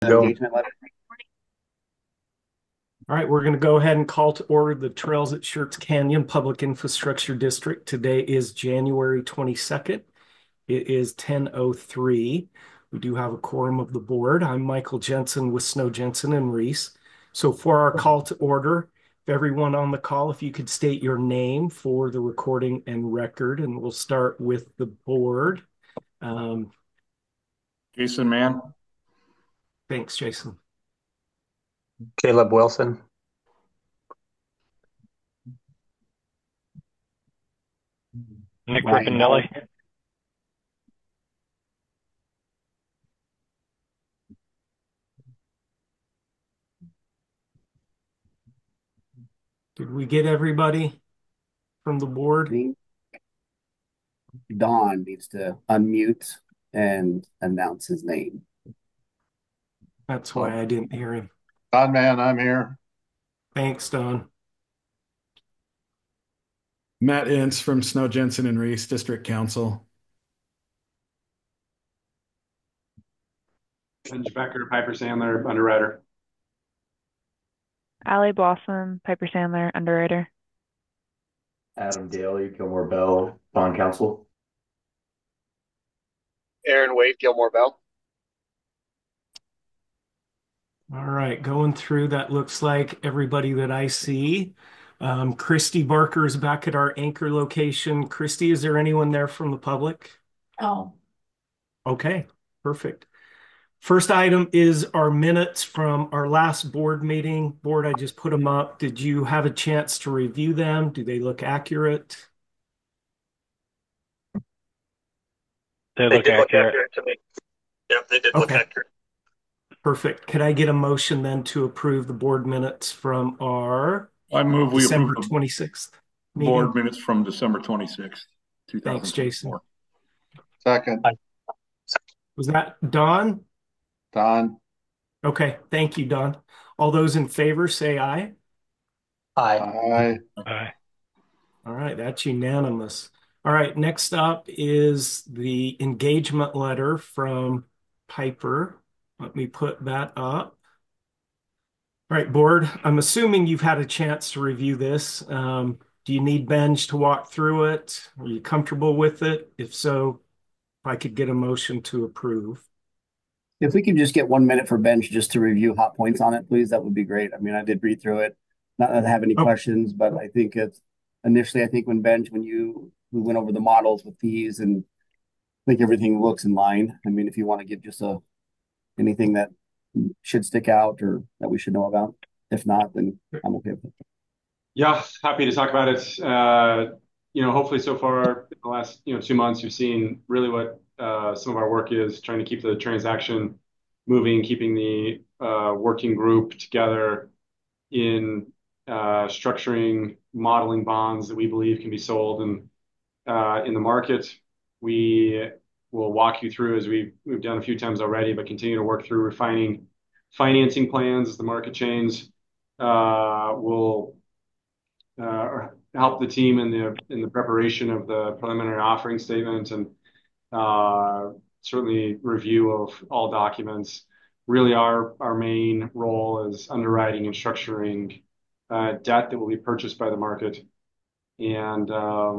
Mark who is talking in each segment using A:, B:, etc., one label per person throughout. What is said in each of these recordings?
A: go.
B: engagement letter.
C: All right, we're going to go ahead and call to order the Trails at Schertz Canyon Public Infrastructure District. Today is January 22nd. It is 10:03. We do have a quorum of the board. I'm Michael Jensen with Snow Jensen and Reese. So for our call to order, if everyone on the call, if you could state your name for the recording and record, and we'll start with the board.
D: Jason Mann.
C: Thanks, Jason.
A: Caleb Wilson.
E: Nick
B: Ryan
E: Ripponelli.
C: Did we get everybody from the board?
B: Don needs to unmute and announce his name.
C: That's why I didn't hear him.
D: Don Mann, I'm here.
C: Thanks, Don.
F: Matt Ince from Snow Jensen and Reese District Council.
G: Benj Becker, Piper Sandler, underwriter.
H: Allie Blossom, Piper Sandler, underwriter.
I: Adam Daly, Gilmore Bell, bond counsel.
J: Aaron Wade, Gilmore Bell.
C: All right, going through, that looks like everybody that I see. Christy Barker is back at our anchor location. Christy, is there anyone there from the public?
K: Oh.
C: Okay, perfect. First item is our minutes from our last board meeting. Board, I just put them up. Did you have a chance to review them? Do they look accurate?
E: They look accurate
J: to me. Yep, they did look accurate.
C: Perfect. Could I get a motion then to approve the board minutes from our
D: I move we
C: December
D: approve
C: 26th
D: board minutes from December 26th, 2024.
C: Thanks, Jason.
D: Second.
C: Was that Don?
D: Don.
C: Okay, thank you, Don. All those in favor say aye.
A: Aye.
E: Aye.
C: All right, that's unanimous. All right, next up is the engagement letter from Piper. Let me put that up. All right, board, I'm assuming you've had a chance to review this. Do you need Benj to walk through it? Are you comfortable with it? If so, if I could get a motion to approve.
B: If we can just get 1 minute for Benj just to review hot points on it, please, that would be great. I mean, I did read through it. Not that I have any questions, but I think it's initially, I think when Benj, we went over the models with these, and I think everything looks in line. I mean, if you want to give just anything that should stick out or that we should know about. If not, then I'm okay with it.
G: Yeah, happy to talk about it. Hopefully so far in the last 2 months, you've seen really what some of our work is, trying to keep the transaction moving, keeping the working group together in structuring, modeling bonds that we believe can be sold in the market. We will walk you through, as we've done a few times already, but continue to work through refining financing plans as the market changes. We'll help the team in the preparation of the preliminary offering statement, and certainly review of all documents. Really, our main role is underwriting and structuring debt that will be purchased by the market. And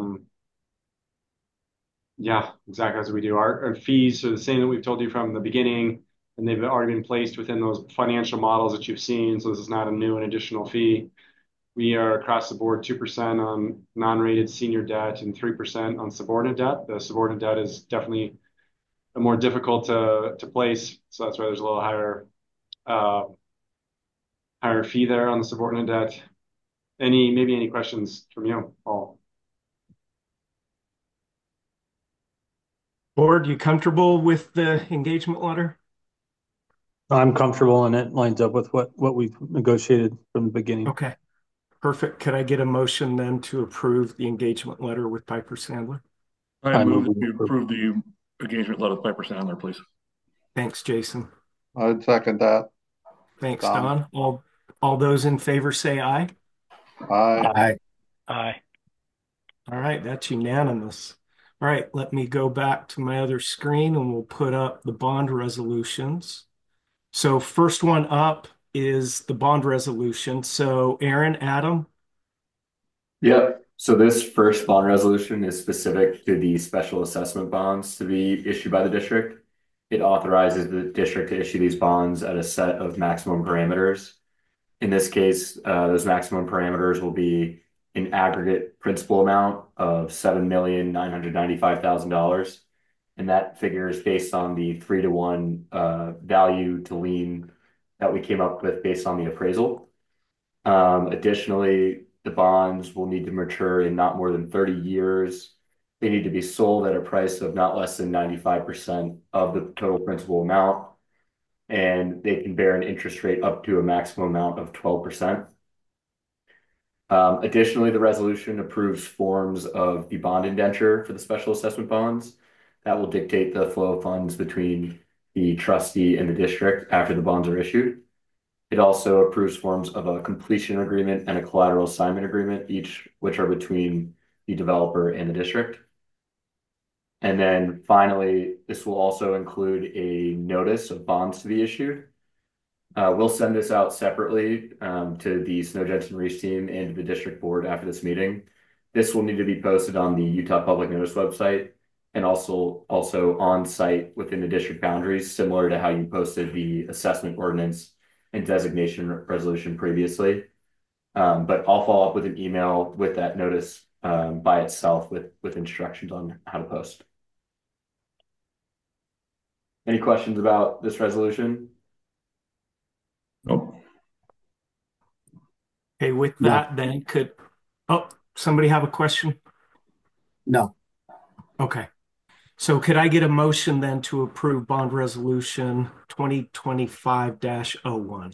G: yeah, exactly as we do. Our fees are the same that we've told you from the beginning, and they've already been placed within those financial models that you've seen. So this is not a new and additional fee. We are across the board 2% on non-rated senior debt and 3% on subordinate debt. The subordinate debt is definitely more difficult to place, so that's why there's a little higher fee there on the subordinate debt. Maybe any questions from you, Paul?
C: Board, you comfortable with the engagement letter?
A: I'm comfortable, and it lines up with what we've negotiated from the beginning.
C: Okay, perfect. Could I get a motion then to approve the engagement letter with Piper Sandler?
D: I move that we approve the engagement letter with Piper Sandler, please.
C: Thanks, Jason.
D: I'd second that.
C: Thanks, Don. All those in favor say aye.
D: Aye.
E: Aye.
C: All right, that's unanimous. All right, let me go back to my other screen and we'll put up the bond resolutions. So first one up is the bond resolution. So Aaron, Adam,
I: Yep. So this first bond resolution is specific to the special assessment bonds to be issued by the district. It authorizes the district to issue these bonds at a set of maximum parameters. In this case, those maximum parameters will be an aggregate principal amount of $7,995,000. And that figure is based on the 3-to-1 value to lien that we came up with based on the appraisal. Additionally, the bonds will need to mature in not more than 30 years. They need to be sold at a price of not less than 95% of the total principal amount, and they can bear an interest rate up to a maximum amount of 12%. Additionally, the resolution approves forms of the bond indenture for the special assessment bonds that will dictate the flow of funds between the trustee and the district after the bonds are issued. It also approves forms of a completion agreement and a collateral assignment agreement, each which are between the developer and the district. And then finally, this will also include a notice of bonds to be issued. We'll send this out separately to the Snow Jensen Reese team and to the district board after this meeting. This will need to be posted on the Utah Public Notice website and also on site within the district boundaries, similar to how you posted the assessment ordinance and designation resolution previously. But I'll follow up with an email with that notice by itself with instructions on how to post. Any questions about this resolution?
D: Nope.
C: okay, with that, then somebody have a question?
B: No.
C: Okay. So could I get a motion then to approve bond resolution 2025-01?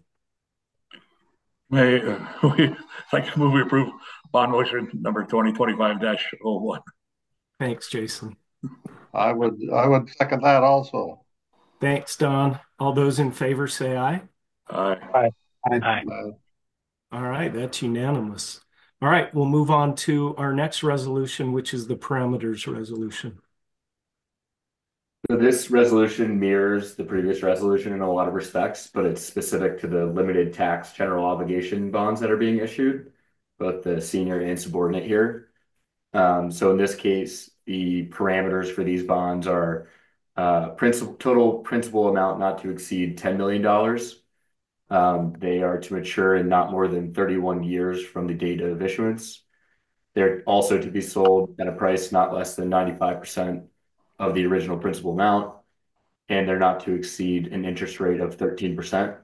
D: I move we approve bond motion number 2025-01.
C: Thanks, Jason.
K: I would second that also.
C: Thanks, Don. All those in favor say aye.
D: Aye.
E: Aye.
C: All right, that's unanimous. All right, we'll move on to our next resolution, which is the parameters resolution.
I: So this resolution mirrors the previous resolution in a lot of respects, but it's specific to the limited tax general obligation bonds that are being issued, both the senior and subordinate here. So in this case, the parameters for these bonds are total principal amount not to exceed $10 million. They are to mature in not more than 31 years from the date of issuance. They're also to be sold at a price not less than 95% of the original principal amount, and they're not to exceed an interest rate of 13%.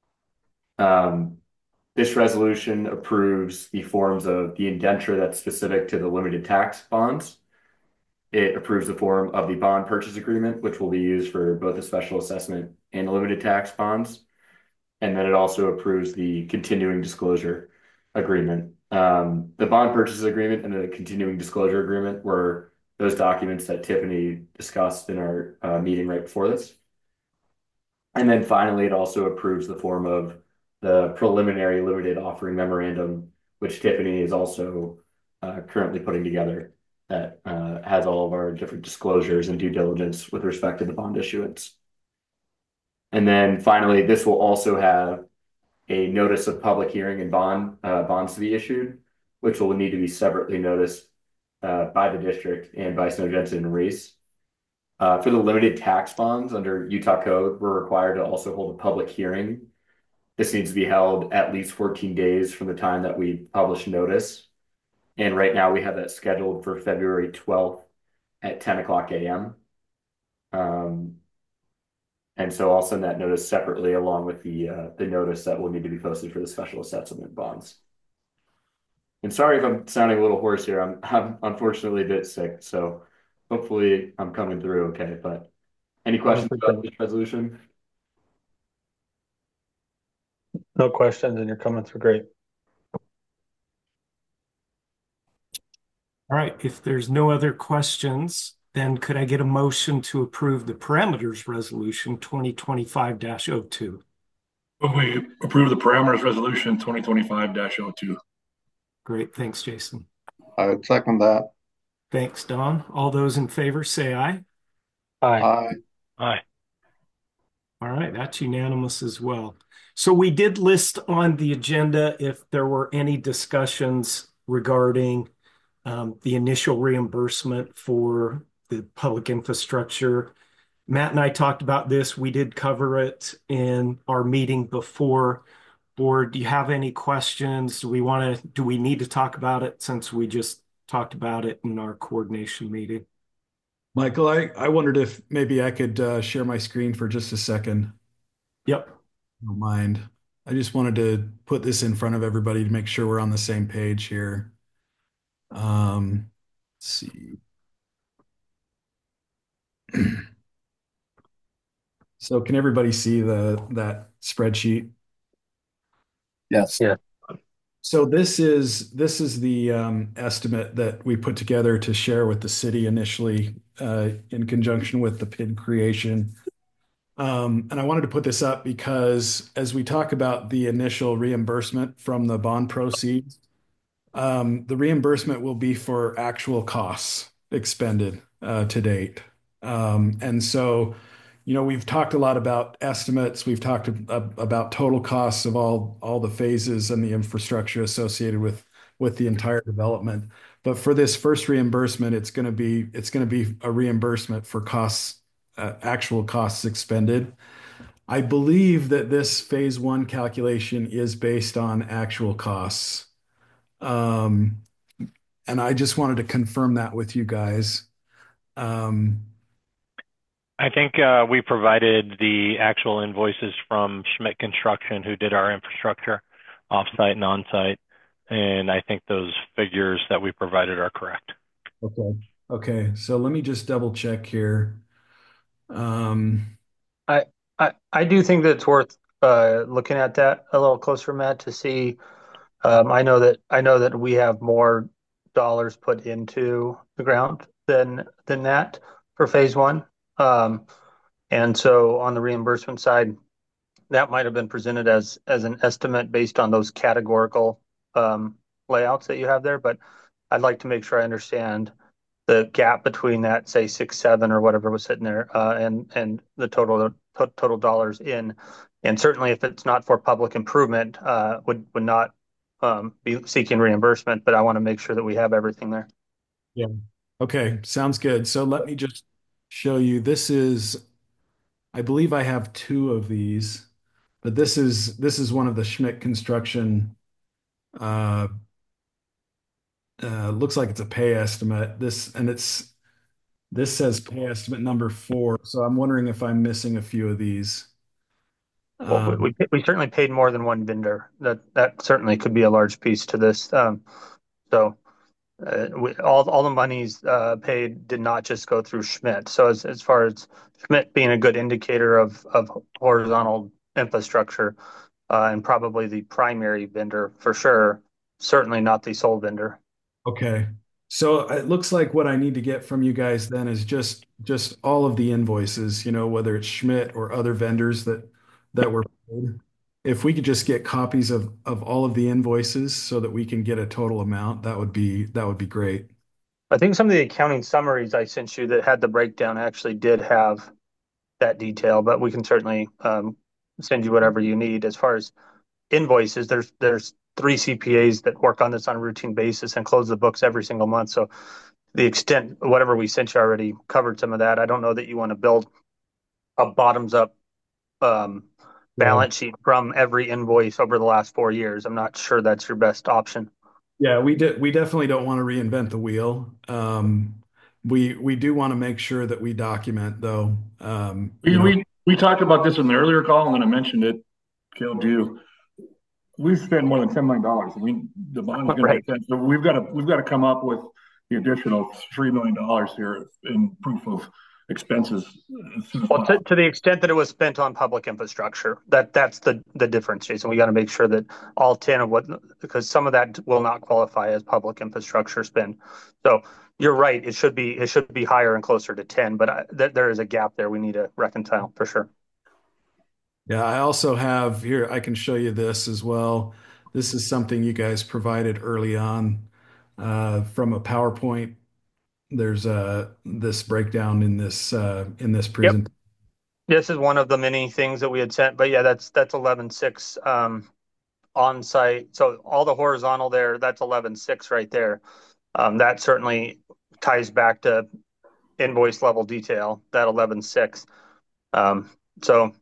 I: This resolution approves the forms of the indenture that's specific to the limited tax bonds. It approves the form of the bond purchase agreement, which will be used for both the special assessment and the limited tax bonds. And then it also approves the continuing disclosure agreement. The bond purchase agreement and the continuing disclosure agreement were those documents that Tiffany discussed in our meeting right before this. And then finally, it also approves the form of the preliminary limited offering memorandum, which Tiffany is also currently putting together, that has all of our different disclosures and due diligence with respect to the bond issuance. And then finally, this will also have a notice of public hearing and bonds to be issued, which will need to be separately noticed by the district and by Snow Jensen and Reese. For the limited tax bonds under Utah Code, we're required to also hold a public hearing. This needs to be held at least 14 days from the time that we publish notice. And right now we have that scheduled for February 12th at 10:00 a.m. And so I'll send that notice separately along with the notice that will need to be posted for the special assessment bonds. And sorry if I'm sounding a little hoarse here. I'm unfortunately a bit sick, so hopefully I'm coming through okay. But any questions about this resolution?
A: No questions, and your comments were great.
C: All right, if there's no other questions, then could I get a motion to approve the parameters resolution 2025-02?
D: We approve the parameters resolution 2025-02.
C: Great, thanks, Jason.
K: I would second that.
C: Thanks, Don. All those in favor say aye.
A: Aye.
E: Aye.
C: All right, that's unanimous as well. So we did list on the agenda if there were any discussions regarding the initial reimbursement for the public infrastructure. Matt and I talked about this. We did cover it in our meeting before. Board, do you have any questions? Do we need to talk about it since we just talked about it in our coordination meeting?
F: Michael, I wondered if maybe I could share my screen for just a second.
C: Yep.
F: Don't mind. I just wanted to put this in front of everybody to make sure we're on the same page here. Let's see. So can everybody see that spreadsheet?
B: Yes.
A: Yeah.
F: So this is the estimate that we put together to share with the city initially in conjunction with the PID creation. And I wanted to put this up because as we talk about the initial reimbursement from the bond proceeds, the reimbursement will be for actual costs expended to date. And so, we've talked a lot about estimates. We've talked about total costs of all the phases and the infrastructure associated with the entire development. But for this first reimbursement, it's going to be a reimbursement for costs, actual costs expended. I believe that this phase one calculation is based on actual costs. And I just wanted to confirm that with you guys.
E: I think we provided the actual invoices from Schmidt Construction, who did our infrastructure offsite and onsite. And I think those figures that we provided are correct.
F: Okay. Okay. So let me just double check here.
A: I do think that it's worth looking at that a little closer, Matt, to see. I know that we have more dollars put into the ground than that for phase one. And so on the reimbursement side, that might have been presented as an estimate based on those categorical layouts that you have there. But I'd like to make sure I understand the gap between that, say 6, 7 or whatever was sitting there, and the total dollars in. And certainly, if it's not for public improvement, would not be seeking reimbursement. But I want to make sure that we have everything there.
F: Yeah. Okay. Sounds good. So let me just show you. I believe I have two of these, but this is one of the Schmidt Construction. Looks like it's a pay estimate. This says pay estimate number 4. So I'm wondering if I'm missing a few of these.
A: Well, we certainly paid more than one vendor. That certainly could be a large piece to this. So all the monies paid did not just go through Schmidt. So as far as Schmidt being a good indicator of horizontal infrastructure, and probably the primary vendor for sure, certainly not the sole vendor.
F: Okay. So it looks like what I need to get from you guys then is just all of the invoices, whether it's Schmidt or other vendors that were paid. If we could just get copies of all of the invoices so that we can get a total amount, that would be great.
A: I think some of the accounting summaries I sent you that had the breakdown actually did have that detail, but we can certainly send you whatever you need. As far as invoices, there's 3 CPAs that work on this on a routine basis and close the books every single month. So the extent, whatever we sent you already covered some of that. I don't know that you want to build a bottoms up balance sheet from every invoice over the last 4 years. I'm not sure that's your best option.
F: Yeah, we definitely don't want to reinvent the wheel. We do want to make sure that we document though.
D: We talked about this in the earlier call, and then I mentioned it, Caleb, to you. We spent more than $10 million. I mean, the bond is going to be so we've got to come up with the additional $3 million here in proof of expenses.
A: Well, to the extent that it was spent on public infrastructure, that's the difference, Jason. We got to make sure that all 10 of because some of that will not qualify as public infrastructure spend. So you're right; it should be higher and closer to 10, but there is a gap there we need to reconcile for sure.
F: Yeah, I also have here, I can show you this as well. This is something you guys provided early on from a PowerPoint. There's this breakdown in this presentation.
A: This is one of the many things that we had sent, but yeah, that's 11.6 on site. So all the horizontal there, that's 11.6 right there. That certainly ties back to invoice level detail, that 11.6. So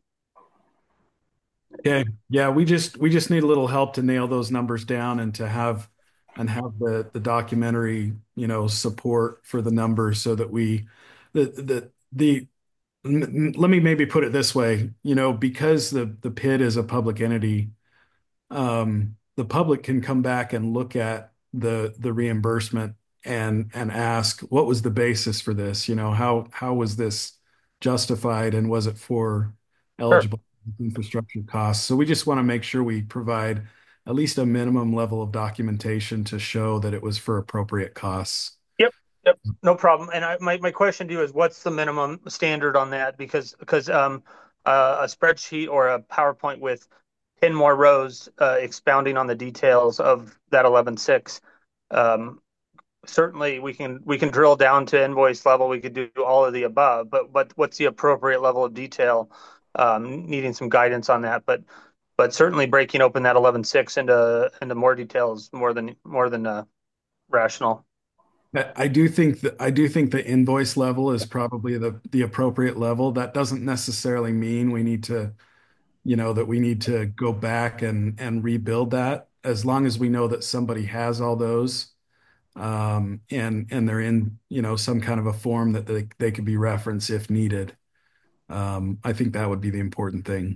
F: Okay. Yeah, we just need a little help to nail those numbers down and to have the documentary, support for the numbers so that the let me maybe put it this way, because the PID is a public entity, the public can come back and look at the reimbursement and ask, what was the basis for this? How was this justified, and was it for
A: sure.
F: eligible infrastructure costs? So we just want to make sure we provide at least a minimum level of documentation to show that it was for appropriate costs.
A: Yep, no problem. And my question to you is, what's the minimum standard on that? Because a spreadsheet or a PowerPoint with 10 more rows expounding on the details of that 11.6, certainly we can drill down to invoice level. We could do all of the above, but what's the appropriate level of detail? Needing some guidance on that, but certainly breaking open that 11.6 into more details more than rational.
F: I do think the invoice level is probably the appropriate level. That doesn't necessarily mean we need to, that we need to go back and rebuild that. As long as we know that somebody has all those, and they're in, some kind of a form that they could be referenced if needed. I think that would be the important thing.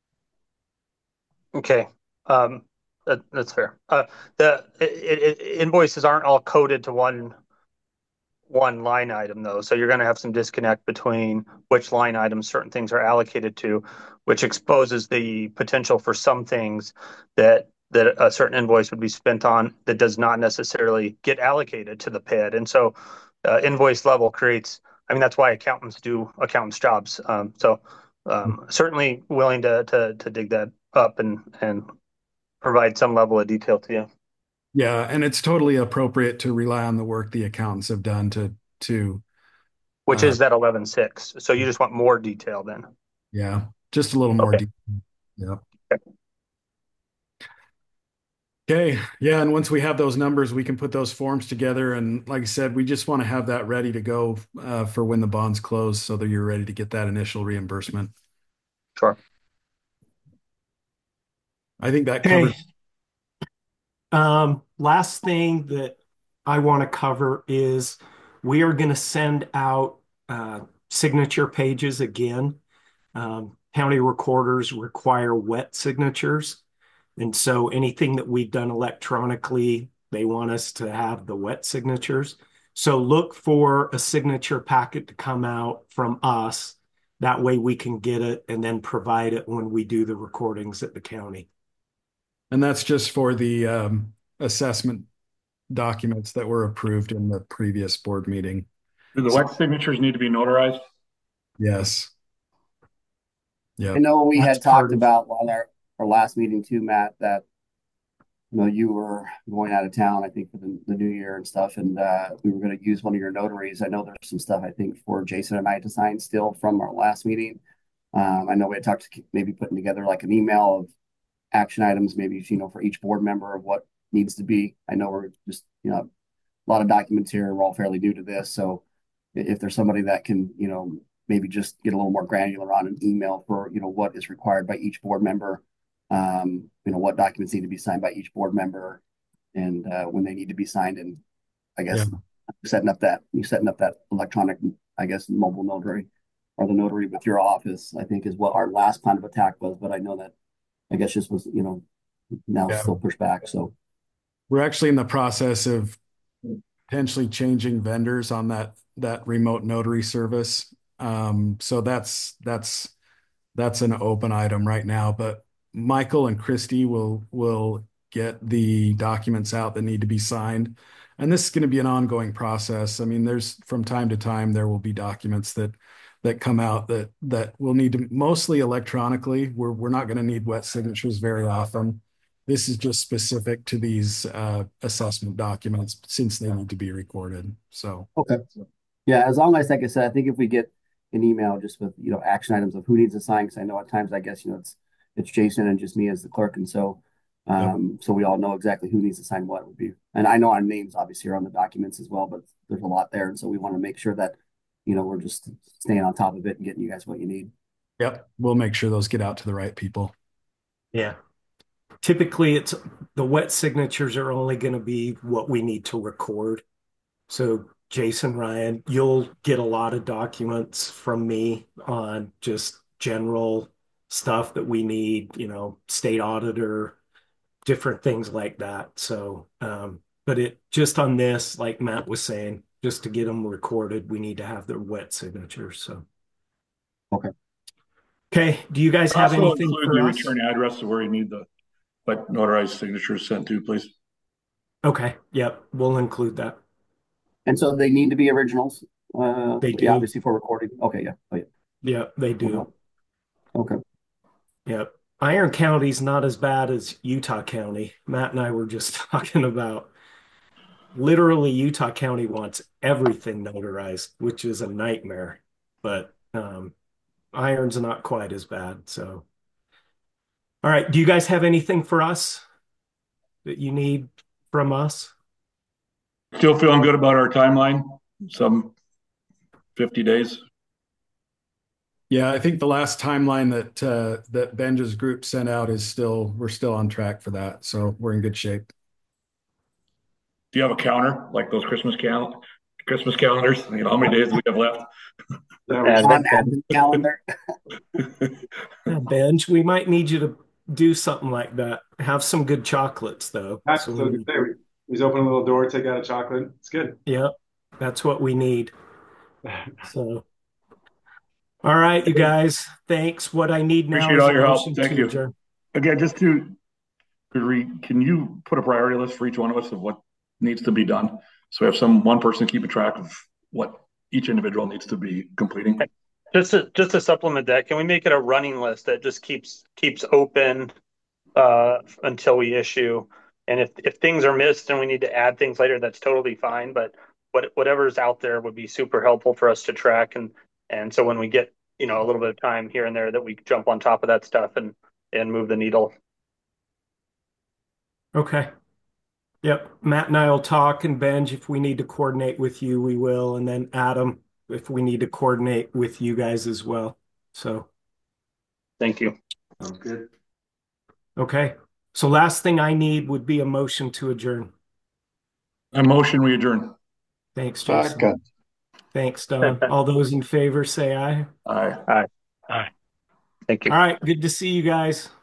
A: Okay. That's fair. The invoices aren't all coded to one line item though, so you're going to have some disconnect between which line items certain things are allocated to, which exposes the potential for some things that a certain invoice would be spent on that does not necessarily get allocated to the PID. And so invoice level creates, I mean, that's why accountants do accountants jobs. Certainly willing to dig that up and provide some level of detail to you.
F: Yeah, and it's totally appropriate to rely on the work the accountants have done to
A: Which is that 11.6. So you just want more detail then.
F: Yeah, just a little more
A: Okay.
F: detail. Yeah. Okay. Yeah, and once we have those numbers, we can put those forms together. And like I said, we just want to have that ready to go for when the bonds close, so that you're ready to get that initial reimbursement.
A: Sure.
F: I think that covers.
C: Last thing that I want to cover is we are going to send out signature pages again. County recorders require wet signatures. And so anything that we've done electronically, they want us to have the wet signatures. So look for a signature packet to come out from us. That way we can get it and then provide it when we do the recordings at the county.
F: And that's just for the assessment documents that were approved in the previous board meeting.
D: Do the wet signatures need to be notarized?
F: Yes. Yeah.
B: I know we
C: That's
B: had talked
C: part of-
B: about on our last meeting too, Matt, that you were going out of town, I think, for the new year and stuff, and we were going to use one of your notaries. I know there's some stuff, I think, for Jason and I to sign still from our last meeting. I know we had talked to maybe putting together like an email of action items, maybe, for each board member of what needs to be. I know we're just, a lot of documents here. We're all fairly new to this. So if there's somebody that can, maybe just get a little more granular on an email for, what is required by each board member, what documents need to be signed by each board member, and when they need to be signed. And I guess setting up that electronic, I guess, mobile notary or the notary with your office, I think is what our last plan of attack was. But I know that, I guess, just was, now still pushed back. So
F: we're actually in the process of potentially changing vendors on that remote notary service. So that's an open item right now, but Michael and Christy will get the documents out that need to be signed. And this is going to be an ongoing process. I mean, there's from time to time, there will be documents that come out that will need to mostly electronically. We're not going to need wet signatures very often. This is just specific to these assessment documents since they need to be recorded. So
B: okay. Yeah, as long as, like I said, I think if we get an email just with, action items of who needs to sign. Cause I know at times, I guess, it's Jason and just me as the clerk. And so, so we all know exactly who needs to sign what would be. And I know our names obviously are on the documents as well, but there's a lot there. And so we want to make sure that, we're just staying on top of it and getting you guys what you need.
F: Yep. We'll make sure those get out to the right people.
C: Yeah. Typically, it's the wet signatures are only going to be what we need to record. So, Jason, Ryan, you'll get a lot of documents from me on just general stuff that we need, state auditor, different things like that. So, but it just on this, like Matt was saying, just to get them recorded, we need to have their wet signatures. So,
B: okay.
C: Okay. Do you guys have
D: Also
C: anything
D: include
C: for
D: the
C: us?
D: return address of where you need the notarized signatures sent to, please.
C: Okay. Yep. We'll include that.
B: And so they need to be originals.
C: They do.
B: Yeah, obviously for recording. Okay. Yeah. Oh, yeah.
C: Yeah, they do.
B: Okay.
C: Yep. Iron County's not as bad as Utah County. Matt and I were just talking about literally Utah County wants everything notarized, which is a nightmare. But Iron's not quite as bad. So, all right. Do you guys have anything for us that you need from us?
D: Still feeling good about our timeline? Some 50 days.
F: Yeah, I think the last timeline that Benja's group sent out we're still on track for that. So we're in good shape.
D: Do you have a counter like those Christmas calendars? How many days do we have left?
B: Calendar.
C: Benj, we might need you to do something like that. Have some good chocolates, though.
G: We open a little door, take out a chocolate. It's good.
C: Yep, that's what we need. So, all right, you guys. Thanks. What I need now
D: Appreciate
C: is
D: all
C: a
D: your help.
C: motion
D: Thank
C: to
D: you.
C: adjourn.
D: Again, just can you put a priority list for each one of us of what needs to be done? So we have one person keeping track of what each individual needs to be completing.
A: Just to supplement that, can we make it a running list that just keeps open until we issue? And if things are missed and we need to add things later, that's totally fine. But whatever's out there would be super helpful for us to track. And so when we get, a little bit of time here and there, that we jump on top of that stuff and move the needle.
C: Okay. Yep. Matt and I will talk, and Benj, if we need to coordinate with you, we will. And then Adam, if we need to coordinate with you guys as well. So.
A: Thank you.
I: Sounds good.
C: Okay. So last thing I need would be a motion to adjourn.
D: A motion, we adjourn.
C: Thanks, Jason.
K: Second.
C: Thanks, Don. All those in favor say aye.
D: Aye.
A: Aye. Aye. Thank you.
C: All right. Good to see you guys.